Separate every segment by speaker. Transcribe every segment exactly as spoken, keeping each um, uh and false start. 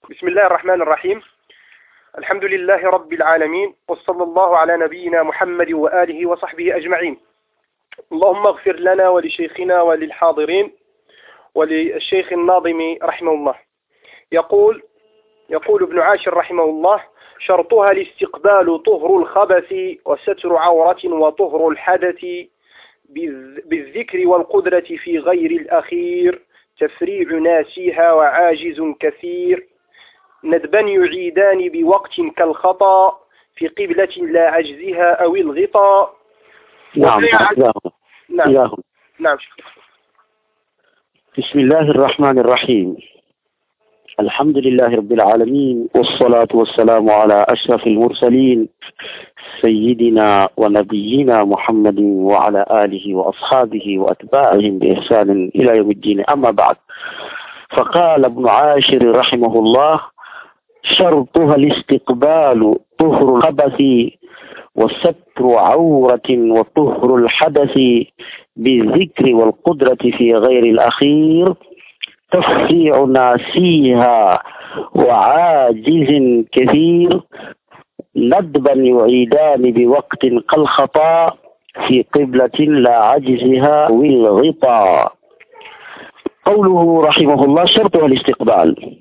Speaker 1: بسم الله الرحمن الرحيم. الحمد لله رب العالمين، وصلى الله على نبينا محمد وآله وصحبه أجمعين. اللهم اغفر لنا ولشيخنا وللحاضرين وللشيخ الناظم رحمه الله. يقول يقول ابن عاشر رحمه الله: شرطها الاستقبال طهر الخبث وستر عورة وطهر الحدث بالذكر والقدرة في غير الأخير، تفريع ناسيها وعاجز كثير، ندبا يعيدان بوقت كالخطأ في قبلة لا عجزها أو الغطاء.
Speaker 2: نعم
Speaker 1: نعم نعم.
Speaker 2: بسم الله الرحمن الرحيم. الحمد لله رب العالمين، والصلاة والسلام على أشرف المرسلين سيدنا ونبينا محمد وعلى آله وأصحابه وأتباعهم بإحسان إلى يوم الدين. أما بعد، فقال ابن عاشر رحمه الله: شرطها الاستقبال طهر الخبث وستر عورة وطهر الحدث بالذكر والقدرة في غير الأخير، تفريع ناسيها وعاجز كثير، ندبا يعيدان بوقت كالخطأ في قبلة لا عجزها والغطاء. قوله رحمه الله: شرطها الاستقبال.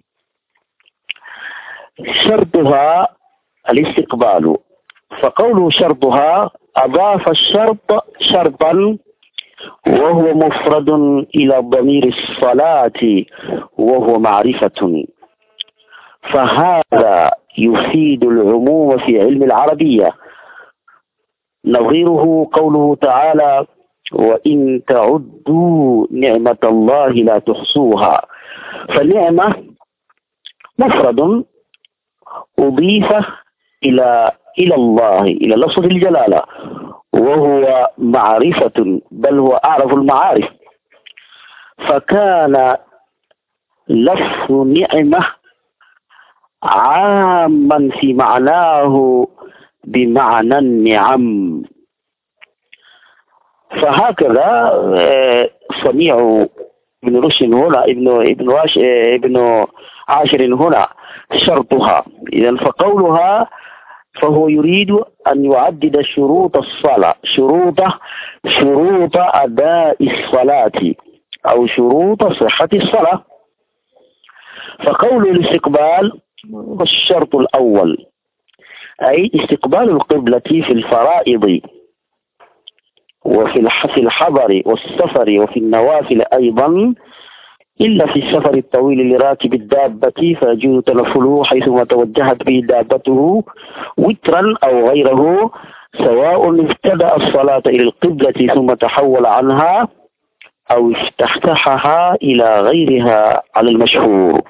Speaker 2: شرطها الاستقبال، فقوله شرطها أضاف الشرط شرطا وهو مفرد إلى ضمير الصلاة وهو معرفة، فهذا يفيد العموم في علم العربية. نظيره قوله تعالى: وإن تعدوا نعمة الله لا تحصوها. فالنعمة مفرد أضيف إلى إلى الله، إلى لفظ الجلالة، وهو معرفة، بل هو أعرف المعارف، فكان لفظ نعمة عاما في معناه بمعنى النعم. فهكذا صنيع ابن رشد هنا ابن ابن واش ابن عاشر هنا شرطها. إذن فقولها فهو يريد أن يعدد شروط الصلاة، شروط شروط أداء الصلاة أو شروط صحة الصلاة. فقول الاستقبال الشرط الأول، أي استقبال القبلة في الفرائض وفي الحضر والسفر وفي النوافل أيضا، إلا في السفر الطويل لراكب الدابة فيجوز تنفله حيثما توجهت به دابته وترا أو غيره، سواء ابتدأ الصلاة إلى القبلة ثم تحول عنها أو افتتحها إلى غيرها على المشهور.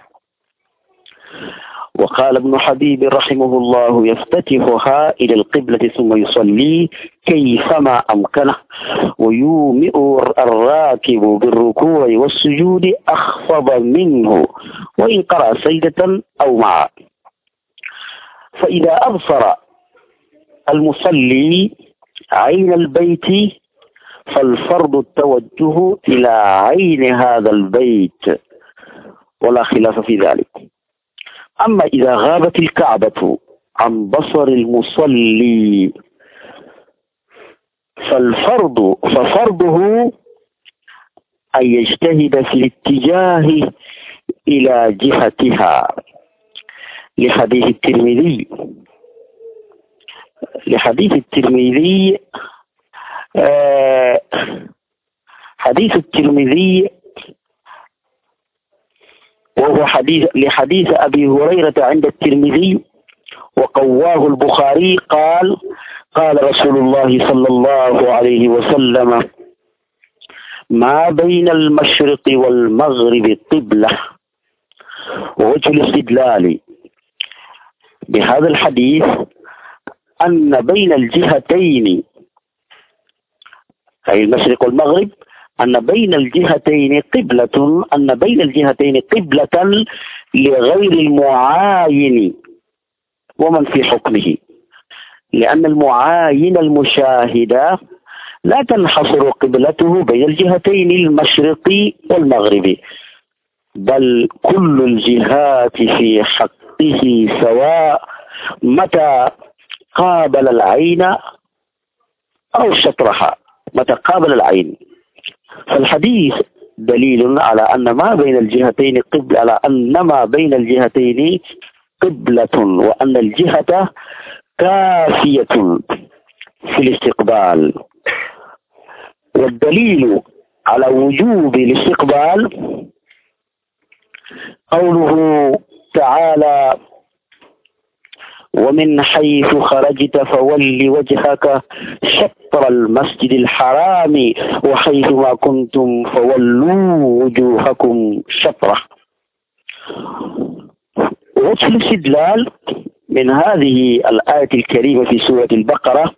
Speaker 2: وقال ابن حبيب رحمه الله: يفتتحها إلى القبلة ثم يصلي كيفما أمكنه، ويومئ الراكب بالركوع والسجود أخفض منه وإن قرأ سجدة أو معه. فإذا أبصر المصلي عين البيت فالفرض التوجه إلى عين هذا البيت، ولا خلاف في ذلك. أما إذا غابت الكعبة عن بصر المصلي فالفرض ففرضه أن يجتهد في الاتجاه إلى جهتها، لحديث الترمذي لحديث الترمذي آه حديث الترمذي وهو حديث لحديث أبي هريرة عند الترمذي وقواه البخاري قال: قال رسول الله صلى الله عليه وسلم: ما بين المشرق والمغرب قبلة. ووجه الاستدلال بهذا الحديث أن بين الجهتين، أي المشرق والمغرب، أن بين الجهتين قبلة أن بين الجهتين قبلة لغير المعاين ومن في حكمه، لأن المعاين المشاهد لا تنحصر قبلته بين الجهتين المشرق والمغرب، بل كل الجهات في حقه سواء متى قابل العين أو شطرها، متى قابل العين. فالحديث دليل على أن ما بين الجهتين قبل على أن ما بين الجهتين قبلة، وأن الجهة كافية في الاستقبال. والدليل على وجوب الاستقبال قوله تعالى: ومن حيث خرجت فول وجهك شطر المسجد الحرام وحيث ما كنتم فولوا وجوهكم شطره. وجه الاستدلال من هذه الآية الكريمة في سورة البقرة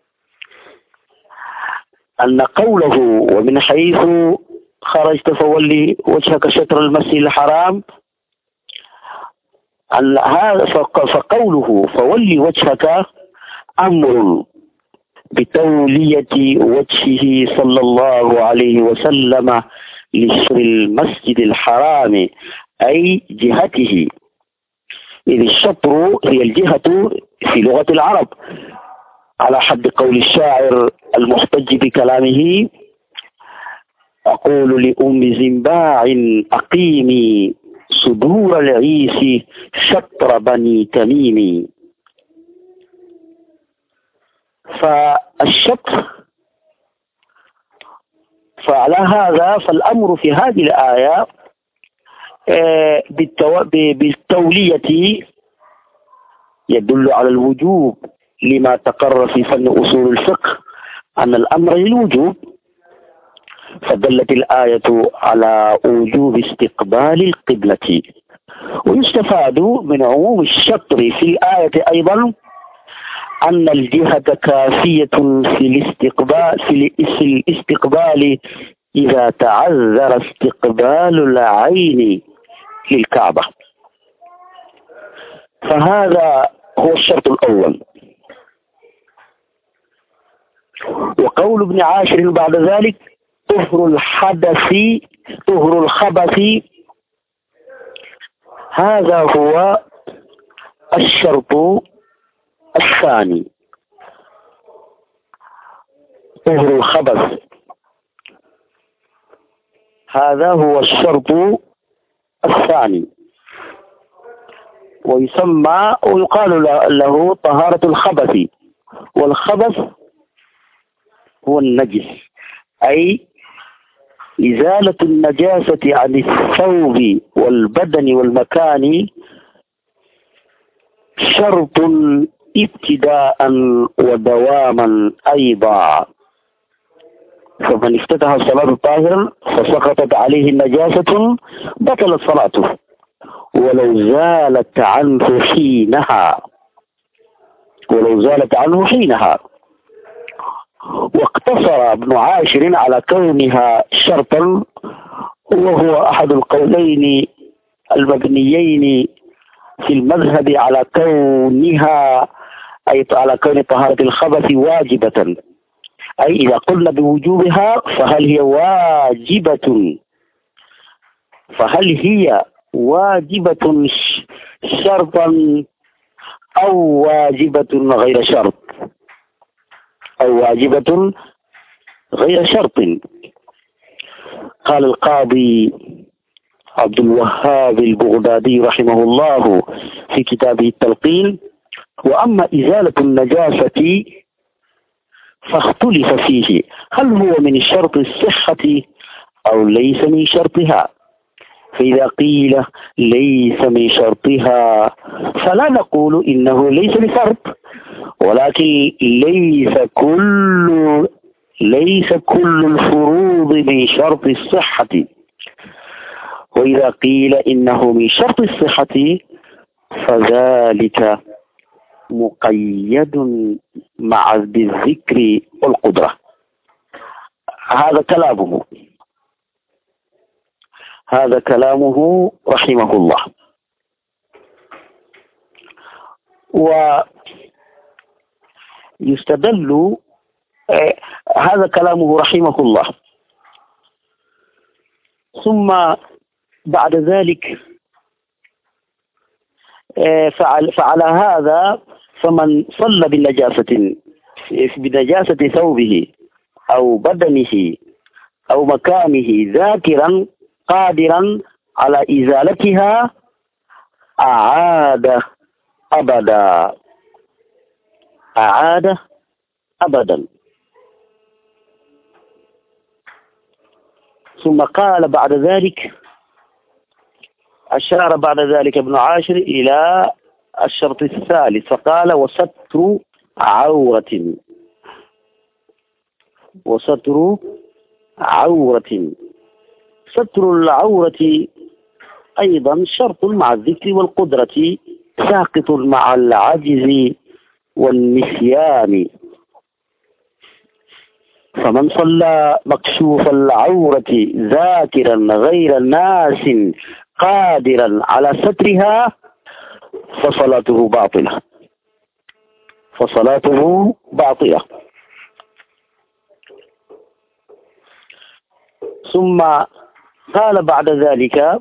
Speaker 2: أن قوله ومن حيث خرجت فولي وجهك شطر المسجد الحرام، فقوله فولي وجهك أمر بتولية وجهه صلى الله عليه وسلم لشطر المسجد الحرام أي جهته، إذ الشطر هي الجهة في لغة العرب، على حد قول الشاعر المحتج بكلامه: أقول لأم زنباع أقيمي صدور العيس شطر بني تميم. فالشطر، فعلى هذا فالأمر في هذه الآية بالتولية يدل على الوجوب، لما تقرر في فن أصول الفقه أن الأمر للوجوب، فدلت الآية على وجوب استقبال القبلة. ويستفاد من عموم الشطر في الآية أيضا أن الجهة كافية في الاستقبال في الاستقبال إذا تعذر استقبال العين للكعبة. فهذا هو الشرط الأول. وقول ابن عاشر بعد ذلك: طهر الحدث طهر الخبث، هذا هو الشرط الثاني. طهر الخبث هذا هو الشرط الثاني، ويسمى ويقال له طهارة الخبث. والخبث هو النجس، أي إزالة النجاسة عن الثوب والبدن والمكان، شرط ابتداء ودواما أيضا. فمن افتتح الصلاة طاهرا فسقطت عليه النجاسة بطلت صلاته ولو زالت عنه حينها ولو زالت عنه حينها. واقتصر ابن عاشر على كونها شرطا، وهو أحد القولين المبنيين في المذهب على كونها أي على كون طهارة الخبث واجبة، أي إذا قلنا بوجوبها فهل هي واجبة فهل هي واجبة شرطا أو واجبة غير شرط أو واجبة غير شرط. قال القاضي عبد الوهاب البغدادي رحمه الله في كتابه التلقين: وأما إزالة النجاسة فاختلف فيه هل هو من شرط الصحة أو ليس من شرطها. فإذا قيل ليس من شرطها فلا نقول إنه ليس بشرط، ولكن ليس كل ليس كل الفروض من شرط الصحة. وإذا قيل إنه من شرط الصحة فذلك مقيد مع بالذكر والقدرة. هذا كلامه هذا كلامه رحمه الله. ويستدل هذا كلامه رحمه الله. ثم بعد ذلك فعل فعلى هذا فمن صلى بالنجاسة بنجاسة ثوبه أو بدنه أو مكانه ذاكرا قادرا على إزالتها أعاد أبدا أعاد أبدا. ثم قال بعد ذلك، أشار بعد ذلك ابن عاشر إلى الشرط الثالث فقال: وستر عورة وستر عورة. ستر العورة أيضا شرط مع الذكر والقدرة، ساقط مع العجز والنسيان. فمن صلى مكشوف العورة ذاكرا غير ناس قادرا على سترها فصلاته باطلة فصلاته باطلة. ثم قال بعد ذلك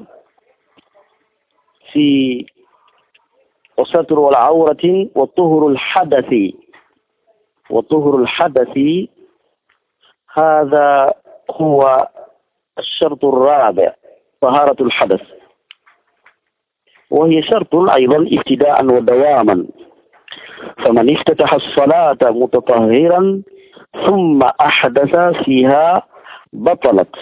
Speaker 2: في وستر العورة وطهر الحدث. وطهر الحدث هذا هو الشرط الرابع، طهارة الحدث، وهي شرط أيضا ابتداء ودواما. فمن افتتح الصلاة متطهرا ثم أحدث فيها بطلت،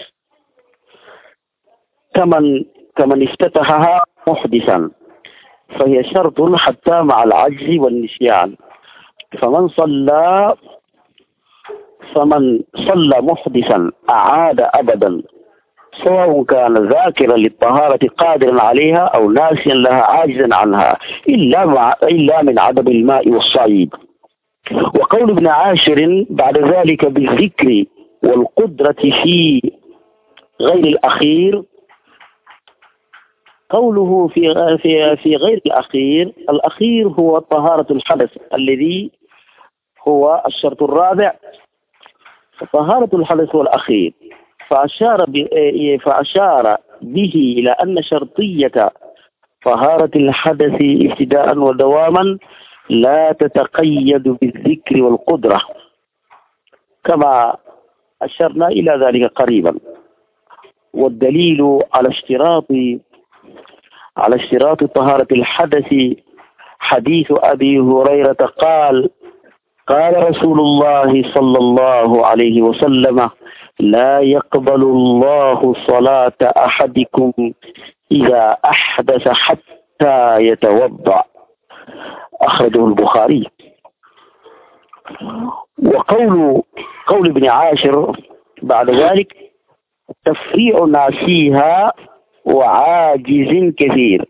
Speaker 2: كمن كمن افتتحها محدثا، فهي شرط حتى مع العجز والنسيان. فمن صلى فمن صلى محدثا أعاد أبدا، سواء كان ذاكرا للطهارة قادرا عليها أو ناسيا لها عاجزا عنها، إلا, مع إلا من عدم الماء والصعيد. وقول ابن عاشر بعد ذلك بالذكر والقدرة في غير الأخير، قوله في في في غير الأخير، الأخير هو طهارة الحدث الذي هو الشرط الرابع. طهارة الحدث هو الأخير، فأشار فأشار به إلى أن شرطية طهارة الحدث ابتداء ودواما لا تتقيد بالذكر والقدرة، كما أشرنا إلى ذلك قريبا. والدليل على اشتراط على اشتراط طهارة الحدث حديث أبي هريرة قال: قال رسول الله صلى الله عليه وسلم: لا يقبل الله صلاة أحدكم إذا أحدث حتى يتوضأ. أخرجه البخاري. وقول قول ابن عاشر بعد ذلك: تفريع ناسيها وعاجز كثير،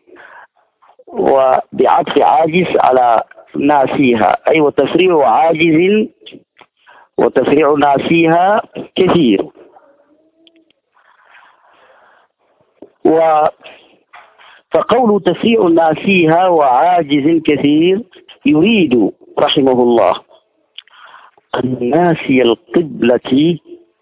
Speaker 2: وبعطف عاجز على ناسيها، أي أيوة وتفريع عاجز وتفريع ناسيها كثير. و فقول تفريع ناسيها وعاجز كثير يريد رحمه الله أن ناسي القبلة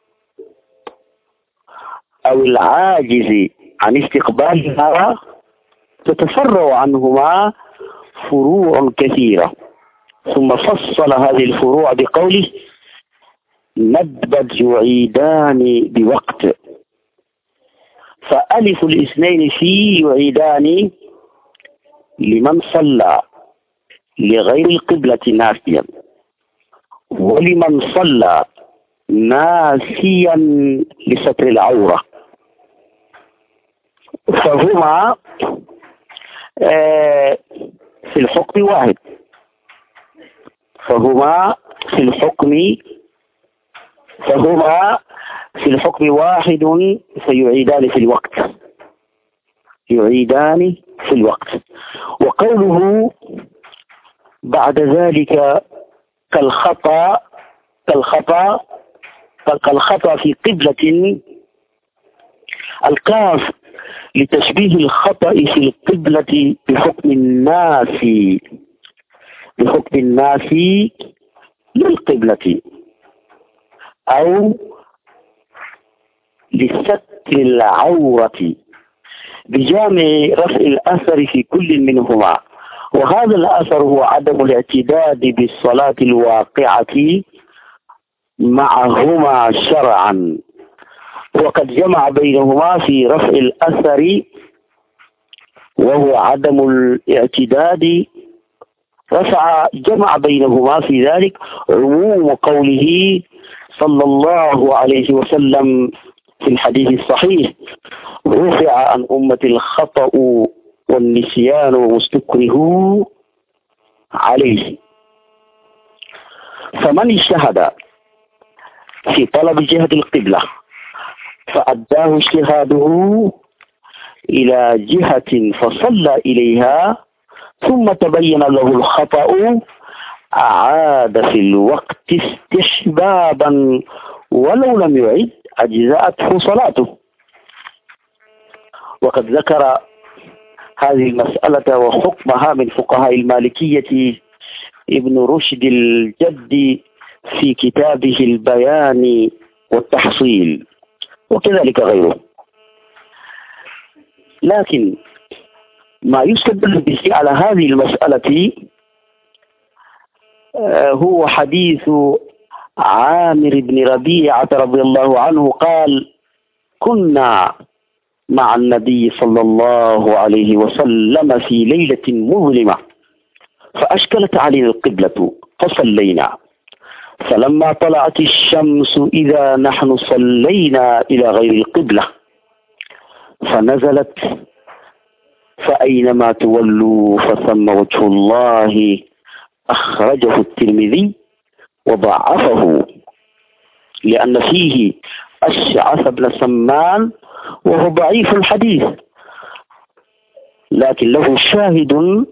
Speaker 2: أو العاجز عن استقبالها تتفرع عنهما فروع كثيرة، ثم فصل هذه الفروع بقوله: ندبت يعيدان بوقت. فألف الاثنين في يعيدان لمن صلى لغير القبلة ناسيا، ولمن صلى ناسيا لستر العورة، فهما في الحكم واحد فهما في الحكم فهما في الحكم واحد فيعيدان في الوقت يعيدان في الوقت. وقوله بعد ذلك كالخطأ كالخطأ كالخطأ في قبلة، الكاف لتشبيه الخطأ في القبلة بحكم الناس بحكم الناس للقبلة، أو لستر العورة بجامع رفع الأثر في كل منهما. وهذا الأثر هو عدم الاعتداد بالصلاة الواقعة معهما شرعا، وقد جمع بينهما في رفع الأثر وهو عدم الاعتداد، رفع جمع بينهما في ذلك عموم قوله صلى الله عليه وسلم في الحديث الصحيح: رفع عن أمة الخطأ والنسيان ومستكره عليه. فمن اجتهد في طلب جهة القبلة فأداه اجتهاده إلى جهة فصلى إليها ثم تبين له الخطأ، أعاد في الوقت استحبابا ولو لم يعد أجزأته صلاته. وقد ذكر هذه المسألة وحكمها من فقهاء المالكية ابن رشد الجد في كتابه البيان والتحصيل، وكذلك غيره. لكن ما يستدل به على هذه المسألة هو حديث عامر بن ربيعة رضي الله عنه قال: كنا مع النبي صلى الله عليه وسلم في ليلة مظلمة فأشكلت علينا القبلة فصلينا، فلما طلعت الشمس إذا نحن صلينا إلى غير القبلة، فنزلت: فأينما تولوا فثم وجه الله، أخرجه الترمذي وضعفه لأن فيه أشعث بن سمان وهو ضعيف الحديث، لكن له شاهد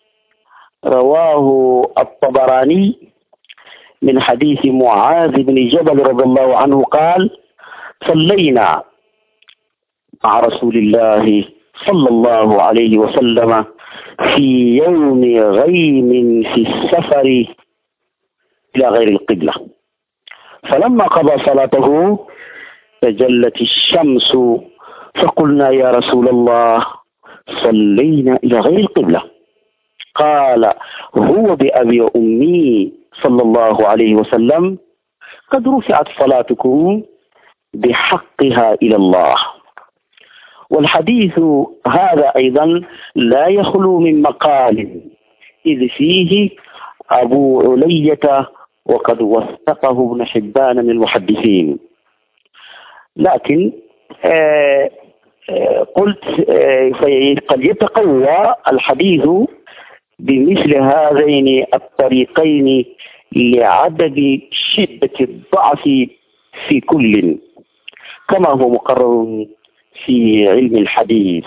Speaker 2: رواه الطبراني من حديث معاذ بن جبل رضي الله عنه قال: صلينا مع رسول الله صلى الله عليه وسلم في يوم غيم في السفر إلى غير القبلة، فلما قضى صلاته تجلت الشمس فقلنا: يا رسول الله صلينا إلى غير القبلة. قال: هو بأبي وأمي صلى الله عليه وسلم قد رفعت صلاتكم بحقها إلى الله. والحديث هذا أيضا لا يخلو من مقال، إذ فيه أبو علية وقد وثقه ابن حبان من المحدثين. لكن آه آه قلت آه قد يتقوى الحديث بمثل هذين الطريقين لعدد شدة الضعف في كل، كما هو مقرر في علم الحديث.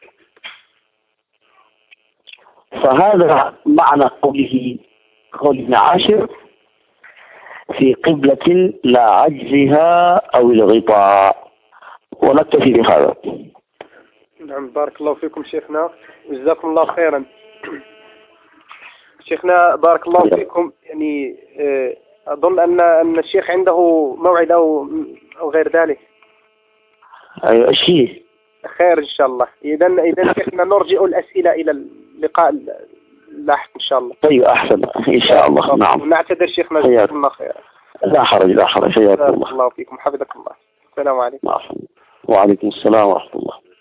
Speaker 2: فهذا معنى قوله قول ابن عاشر: في قبلة لا عجزها أو الغطاء. ونكتفي بهذا.
Speaker 1: نعم، بارك الله فيكم شيخنا، جزاكم الله خيرا. شيخنا بارك الله فيكم، يعني أظن أن أن الشيخ عنده موعد أو أو غير ذلك.
Speaker 2: أيوة شيء
Speaker 1: خير إن شاء الله. إذا إذا شيخنا نرجع الأسئلة إلى اللقاء اللاحق إن شاء الله.
Speaker 2: طيب أحسن إن شاء الله. نعم،
Speaker 1: نعتذر شيخنا، جزاكم الله خيرا.
Speaker 2: لا حرج لا حرج. حياكم الله.
Speaker 1: الله فيكم، حفظكم الله. السلام عليكم.
Speaker 2: وعليكم السلام ورحمة الله.